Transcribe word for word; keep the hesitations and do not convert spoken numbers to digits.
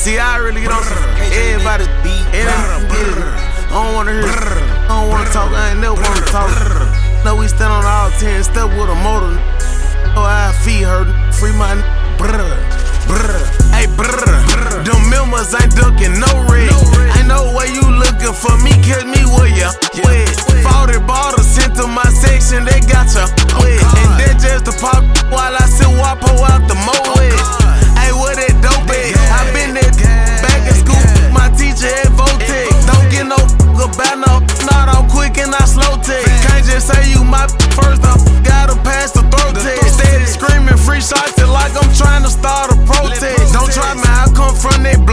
See, I really get on everybody beat. I don't wanna hear, I don't wanna talk, I ain't never wanna talk. No, we stand on all ten step with a motor. Oh, I feet hurt, free my brr, brr. Hey, brr, them members ain't ducking no red. Ain't no way you looking for me, catch me where ya wet. forty bottles sent to my section, they got ya wet. And that just the pop while I sit Wapo out the Moet. Hey, where that dope at? I been there back in school, my teacher at Votech. Don't get no about no, not all quick and I slow tech. Can't just say you my first, I gotta pass the throat test. Steady screaming free shots like I'm trying to start a protest. Don't try me, I come from that